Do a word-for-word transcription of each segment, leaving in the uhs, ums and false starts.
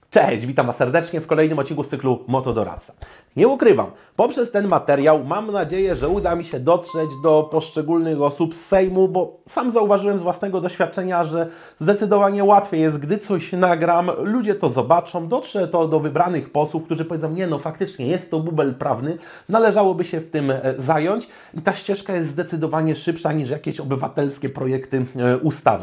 Cześć, witam Was serdecznie w kolejnym odcinku z cyklu Motodoradca. Nie ukrywam, poprzez ten materiał mam nadzieję, że uda mi się dotrzeć do poszczególnych osób z Sejmu, bo sam zauważyłem z własnego doświadczenia, że zdecydowanie łatwiej jest, gdy coś nagram, ludzie to zobaczą, dotrze to do wybranych posłów, którzy powiedzą, nie no faktycznie jest to bubel prawny, należałoby się w tym zająć i ta ścieżka jest zdecydowanie szybsza niż jakieś obywatelskie projekty ustawy.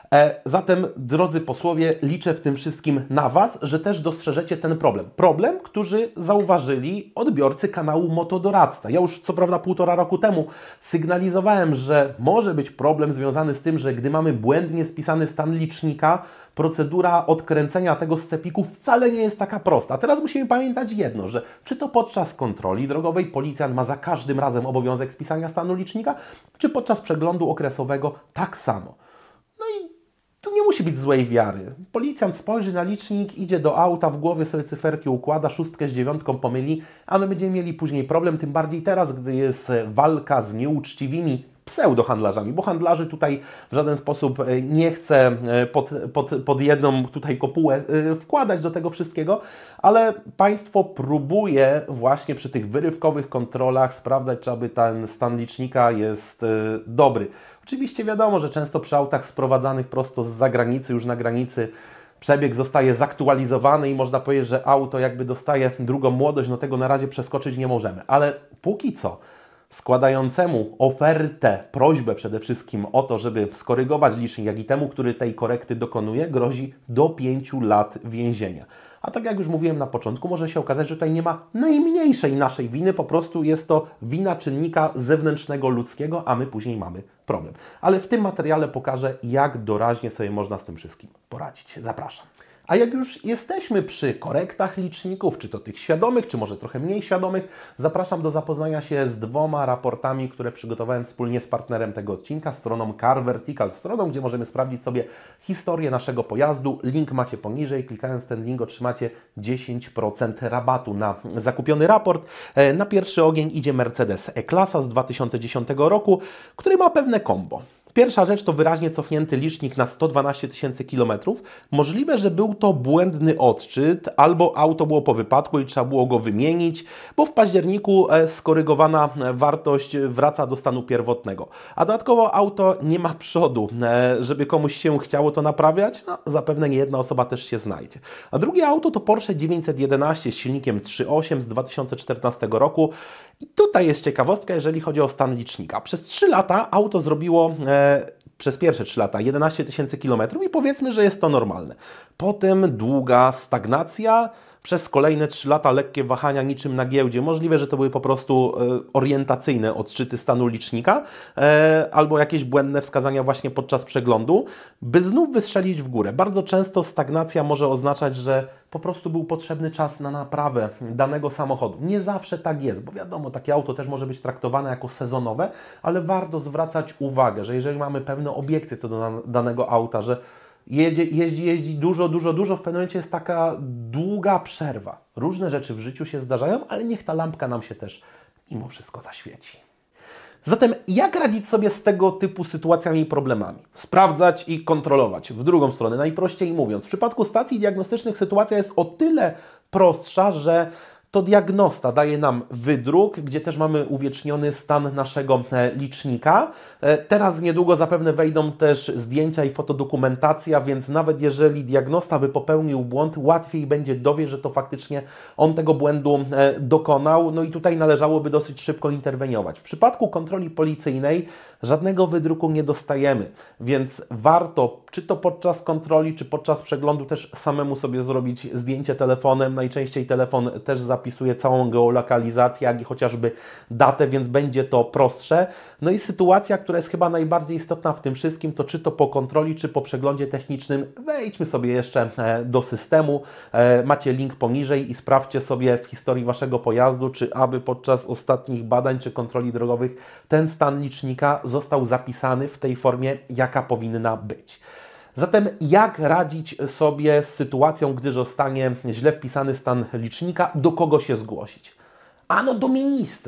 Zatem, drodzy posłowie, liczę w tym wszystkim na Was, że też dostrzeżecie ten problem. Problem, który zauważyli odbiorcy kanału Motodoradca. Ja już co prawda półtora roku temu sygnalizowałem, że może być problem związany z tym, że gdy mamy błędnie spisany stan licznika, procedura odkręcenia tego z cepiku wcale nie jest taka prosta. Teraz musimy pamiętać jedno, że czy to podczas kontroli drogowej policjant ma za każdym razem obowiązek spisania stanu licznika, czy podczas przeglądu okresowego tak samo. No i tu nie musi być złej wiary. Policjant spojrzy na licznik, idzie do auta, w głowie sobie cyferki układa, szóstkę z dziewiątką pomyli, a my będziemy mieli później problem, tym bardziej teraz, gdy jest walka z nieuczciwymi pseudohandlarzami, bo handlarzy tutaj w żaden sposób nie chcę pod, pod, pod jedną tutaj kopułę wkładać do tego wszystkiego, ale państwo próbuje właśnie przy tych wyrywkowych kontrolach sprawdzać, czy aby ten stan licznika jest dobry. Oczywiście wiadomo, że często przy autach sprowadzanych prosto z zagranicy, już na granicy, przebieg zostaje zaktualizowany i można powiedzieć, że auto jakby dostaje drugą młodość, no tego na razie przeskoczyć nie możemy. Ale póki co składającemu ofertę, prośbę przede wszystkim o to, żeby skorygować licznik, jak i temu, który tej korekty dokonuje, grozi do pięciu lat więzienia. A tak jak już mówiłem na początku, może się okazać, że tutaj nie ma najmniejszej naszej winy, po prostu jest to wina czynnika zewnętrznego ludzkiego, a my później mamy problem. Ale w tym materiale pokażę, jak doraźnie sobie można z tym wszystkim poradzić. Zapraszam. A jak już jesteśmy przy korektach liczników, czy to tych świadomych, czy może trochę mniej świadomych, zapraszam do zapoznania się z dwoma raportami, które przygotowałem wspólnie z partnerem tego odcinka, stroną Car Vertical, stroną, gdzie możemy sprawdzić sobie historię naszego pojazdu. Link macie poniżej, klikając ten link otrzymacie dziesięć procent rabatu na zakupiony raport. Na pierwszy ogień idzie Mercedes E-klasa z dwa tysiące dziesiątego roku, który ma pewne kombo. Pierwsza rzecz to wyraźnie cofnięty licznik na sto dwanaście tysięcy kilometrów. Możliwe, że był to błędny odczyt, albo auto było po wypadku i trzeba było go wymienić, bo w październiku skorygowana wartość wraca do stanu pierwotnego. A dodatkowo auto nie ma przodu, żeby komuś się chciało to naprawiać, no zapewne nie jedna osoba też się znajdzie. A drugie auto to Porsche dziewięćset jedenaście z silnikiem trzy przecinek osiem z dwa tysiące czternastego roku. I tutaj jest ciekawostka, jeżeli chodzi o stan licznika. Przez trzy lata auto zrobiło e, przez pierwsze trzy lata jedenaście tysięcy kilometrów i powiedzmy, że jest to normalne. Potem długa stagnacja, przez kolejne trzy lata lekkie wahania niczym na giełdzie. Możliwe, że to były po prostu e, orientacyjne odczyty stanu licznika e, albo jakieś błędne wskazania właśnie podczas przeglądu, by znów wystrzelić w górę. Bardzo często stagnacja może oznaczać, że po prostu był potrzebny czas na naprawę danego samochodu. Nie zawsze tak jest, bo wiadomo, takie auto też może być traktowane jako sezonowe, ale warto zwracać uwagę, że jeżeli mamy pewne obiekty co do danego auta, że Jedzie, jeździ, jeździ dużo, dużo, dużo. W pewnym momencie jest taka długa przerwa. Różne rzeczy w życiu się zdarzają, ale niech ta lampka nam się też mimo wszystko zaświeci. Zatem jak radzić sobie z tego typu sytuacjami i problemami? Sprawdzać i kontrolować. W drugą stronę, najprościej mówiąc, w przypadku stacji diagnostycznych sytuacja jest o tyle prostsza, że to diagnosta daje nam wydruk, gdzie też mamy uwieczniony stan naszego licznika. Teraz niedługo zapewne wejdą też zdjęcia i fotodokumentacja, więc nawet jeżeli diagnosta by popełnił błąd, łatwiej będzie dowieść, że to faktycznie on tego błędu dokonał. No i tutaj należałoby dosyć szybko interweniować. W przypadku kontroli policyjnej żadnego wydruku nie dostajemy, więc warto, czy to podczas kontroli, czy podczas przeglądu też samemu sobie zrobić zdjęcie telefonem. Najczęściej telefon też zapisuje całą geolokalizację, jak i chociażby datę, więc będzie to prostsze. No i sytuacja, która jest chyba najbardziej istotna w tym wszystkim, to czy to po kontroli, czy po przeglądzie technicznym, wejdźmy sobie jeszcze do systemu, macie link poniżej i sprawdźcie sobie w historii Waszego pojazdu, czy aby podczas ostatnich badań, czy kontroli drogowych ten stan licznika został zapisany w tej formie, jaka powinna być. Zatem jak radzić sobie z sytuacją, gdy zostanie źle wpisany stan licznika, do kogo się zgłosić? Ano do ministra.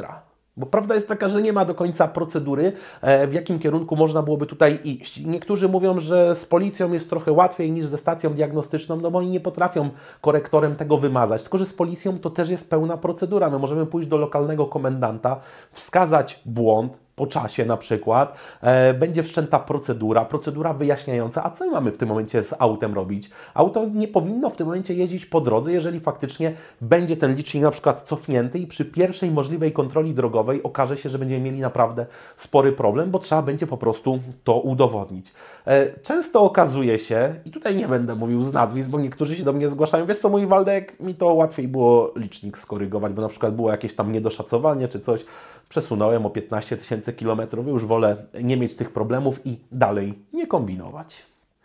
Bo prawda jest taka, że nie ma do końca procedury, w jakim kierunku można byłoby tutaj iść. Niektórzy mówią, że z policją jest trochę łatwiej niż ze stacją diagnostyczną, no bo oni nie potrafią korektorem tego wymazać. Tylko że z policją to też jest pełna procedura. My możemy pójść do lokalnego komendanta, wskazać błąd, po czasie na przykład, e, będzie wszczęta procedura, procedura wyjaśniająca, a co my mamy w tym momencie z autem robić? Auto nie powinno w tym momencie jeździć po drodze, jeżeli faktycznie będzie ten licznik na przykład cofnięty i przy pierwszej możliwej kontroli drogowej okaże się, że będziemy mieli naprawdę spory problem, bo trzeba będzie po prostu to udowodnić. E, często okazuje się, i tutaj nie będę mówił z nazwisk, bo niektórzy się do mnie zgłaszają, wiesz co, mój Waldek, mi to łatwiej było licznik skorygować, bo na przykład było jakieś tam niedoszacowanie czy coś, przesunąłem o piętnaście tysięcy kilometrów, już wolę nie mieć tych problemów i dalej nie kombinować.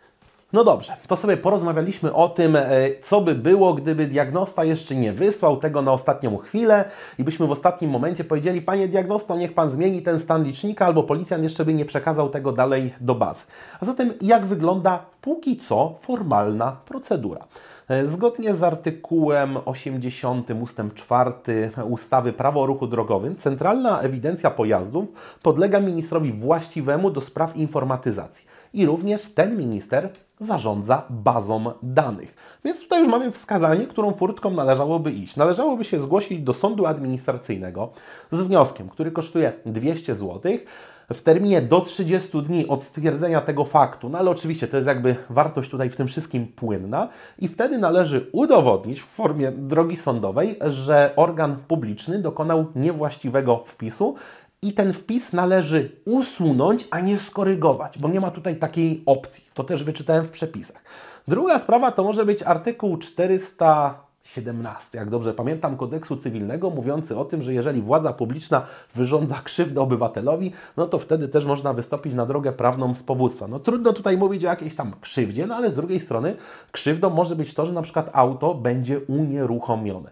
No dobrze, to sobie porozmawialiśmy o tym, co by było, gdyby diagnosta jeszcze nie wysłał tego na ostatnią chwilę i byśmy w ostatnim momencie powiedzieli: panie diagnosto, niech pan zmieni ten stan licznika, albo policjant jeszcze by nie przekazał tego dalej do bazy. A zatem jak wygląda póki co formalna procedura? Zgodnie z artykułem osiemdziesiątym ustęp czwarty ustawy Prawo o ruchu drogowym Centralna Ewidencja Pojazdów podlega ministrowi właściwemu do spraw informatyzacji i również ten minister zarządza bazą danych. Więc tutaj już mamy wskazanie, którą furtką należałoby iść. Należałoby się zgłosić do sądu administracyjnego z wnioskiem, który kosztuje dwieście złotych, w terminie do trzydziestu dni od stwierdzenia tego faktu, no ale oczywiście to jest jakby wartość tutaj w tym wszystkim płynna i wtedy należy udowodnić w formie drogi sądowej, że organ publiczny dokonał niewłaściwego wpisu i ten wpis należy usunąć, a nie skorygować, bo nie ma tutaj takiej opcji. To też wyczytałem w przepisach. Druga sprawa to może być artykuł czterysta siedemnasty, jak dobrze pamiętam, kodeksu cywilnego, mówiący o tym, że jeżeli władza publiczna wyrządza krzywdę obywatelowi, no to wtedy też można wystąpić na drogę prawną z powództwa. No trudno tutaj mówić o jakiejś tam krzywdzie, no ale z drugiej strony krzywdą może być to, że na przykład auto będzie unieruchomione.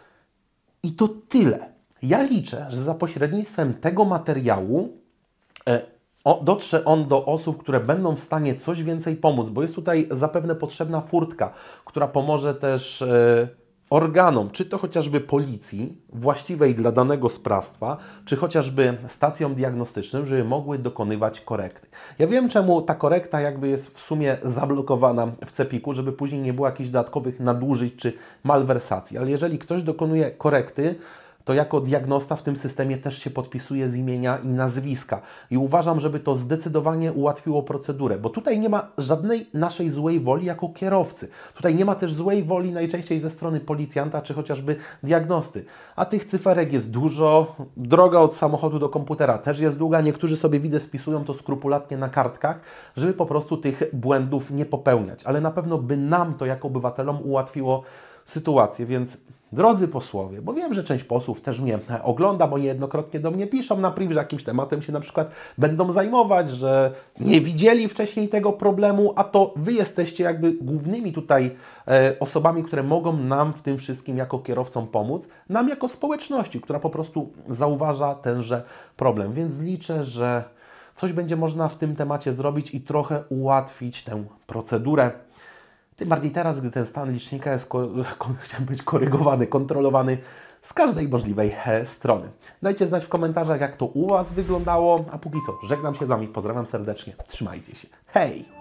I to tyle. Ja liczę, że za pośrednictwem tego materiału e, O, dotrze on do osób, które będą w stanie coś więcej pomóc, bo jest tutaj zapewne potrzebna furtka, która pomoże też e, organom, czy to chociażby policji właściwej dla danego sprawstwa, czy chociażby stacjom diagnostycznym, żeby mogły dokonywać korekty. Ja wiem, czemu ta korekta jakby jest w sumie zablokowana w cepiku, żeby później nie było jakichś dodatkowych nadużyć czy malwersacji, ale jeżeli ktoś dokonuje korekty, to jako diagnosta w tym systemie też się podpisuje z imienia i nazwiska. I uważam, żeby to zdecydowanie ułatwiło procedurę, bo tutaj nie ma żadnej naszej złej woli jako kierowcy. Tutaj nie ma też złej woli najczęściej ze strony policjanta czy chociażby diagnosty. A tych cyferek jest dużo, droga od samochodu do komputera też jest długa. Niektórzy sobie widzę spisują to skrupulatnie na kartkach, żeby po prostu tych błędów nie popełniać. Ale na pewno by nam to jako obywatelom ułatwiło sytuację, więc drodzy posłowie, bo wiem, że część posłów też mnie ogląda, bo niejednokrotnie do mnie piszą na priv, że jakimś tematem się na przykład będą zajmować, że nie widzieli wcześniej tego problemu, a to Wy jesteście jakby głównymi tutaj e, osobami, które mogą nam w tym wszystkim jako kierowcom pomóc, nam jako społeczności, która po prostu zauważa tenże problem, więc liczę, że coś będzie można w tym temacie zrobić i trochę ułatwić tę procedurę. Tym bardziej teraz, gdy ten stan licznika jest, chciałem być korygowany, kontrolowany z każdej możliwej strony. Dajcie znać w komentarzach, jak to u Was wyglądało, a póki co żegnam się z Wami, pozdrawiam serdecznie, trzymajcie się, hej!